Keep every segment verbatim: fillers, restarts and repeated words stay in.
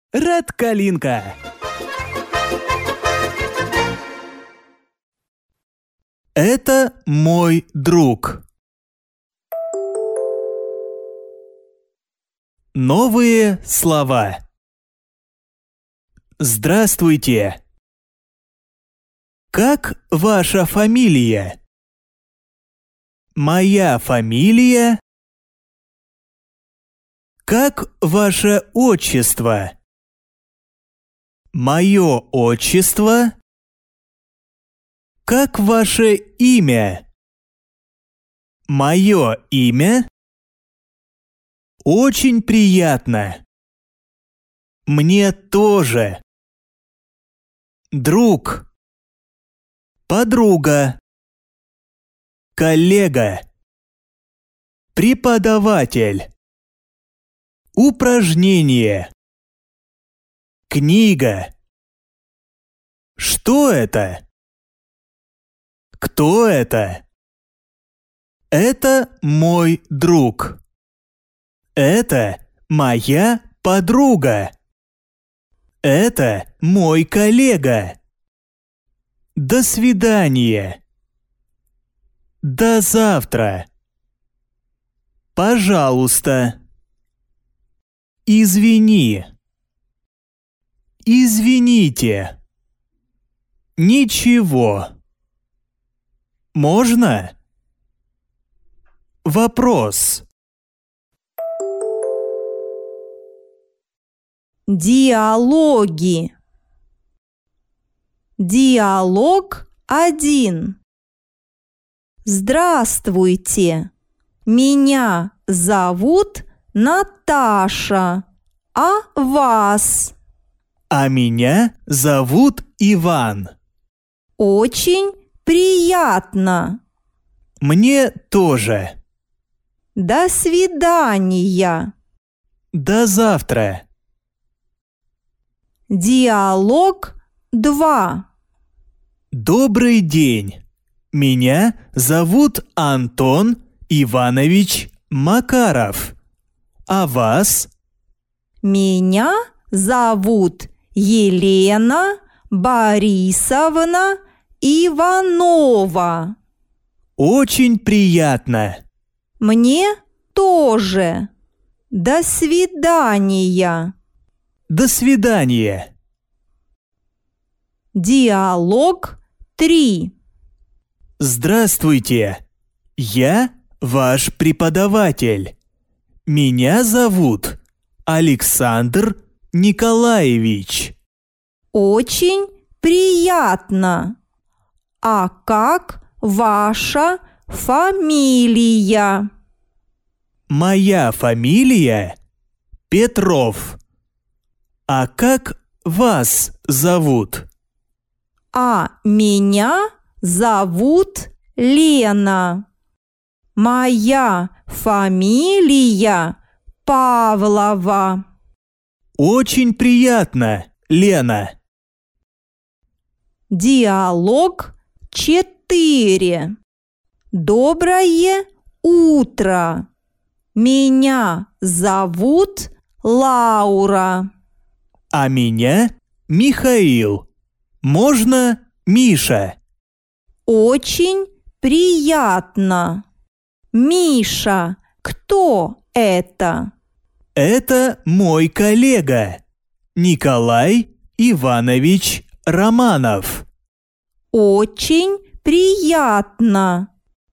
Ред Калинка. Это мой друг. Новые слова. Здравствуйте. Как ваша фамилия? Моя фамилия. Как ваше отчество? Мое отчество. Как ваше имя? Мое имя. Очень приятно. Мне тоже. Друг. Подруга. Коллега. Преподаватель. Упражнение. Книга. Что это? Кто это? Это мой друг. Это моя подруга. Это мой коллега. До свидания. До завтра. Пожалуйста. Извини. Извините. Ничего. Можно? Вопрос. Диалоги. Диалог один. Здравствуйте. Меня зовут Наташа. А вас? А меня зовут Иван. Очень приятно. Мне тоже. До свидания. До завтра. Диалог два. Добрый день. Меня зовут Антон Иванович Макаров. А вас? Меня зовут Елена Борисовна Иванова. Очень приятно. Мне тоже. До свидания. До свидания. Диалог три. Здравствуйте. Я ваш преподаватель. Меня зовут Александр Николаевич. Очень приятно. А как ваша фамилия? Моя фамилия Петров. А как вас зовут? А меня зовут Лена. Моя фамилия Павлова. Очень приятно, Лена. Диалог четыре. Доброе утро. Меня зовут Лаура. А меня Михаил. Можно Миша? Очень приятно. Миша, кто это? Это мой коллега Николай Иванович Романов. Очень приятно.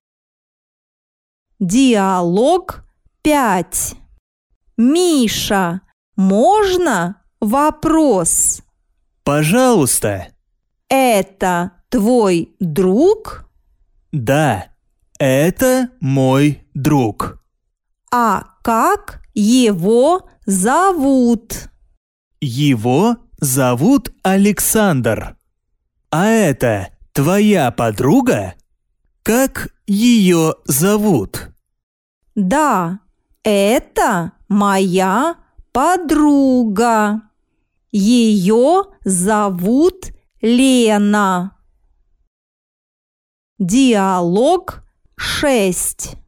Диалог пять. Миша, можно вопрос? Пожалуйста. Это твой друг? Да, это мой друг. А как его зовут? Его зовут Александр. А это твоя подруга? Как ее зовут? Да, это моя подруга. Ее зовут Лена. Диалог шесть.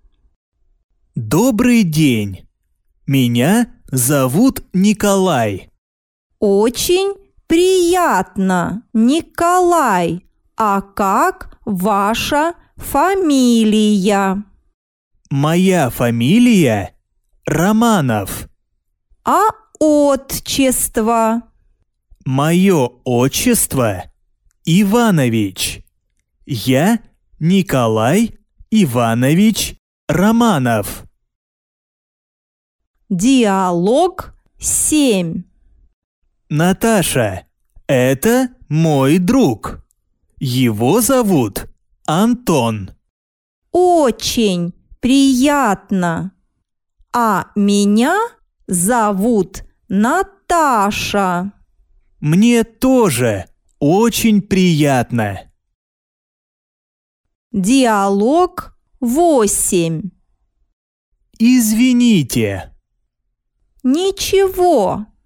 Добрый день. Меня зовут Николай. Очень приятно, Николай. А как ваша фамилия? Моя фамилия Романов. А отчество? Мое отчество Иванович. Я Николай Иванович Романов. Диалог семь. Наташа, это мой друг. Его зовут Антон. Очень приятно. А меня зовут Наташа. Мне тоже очень приятно. Диалог восемь. Извините. Ничего.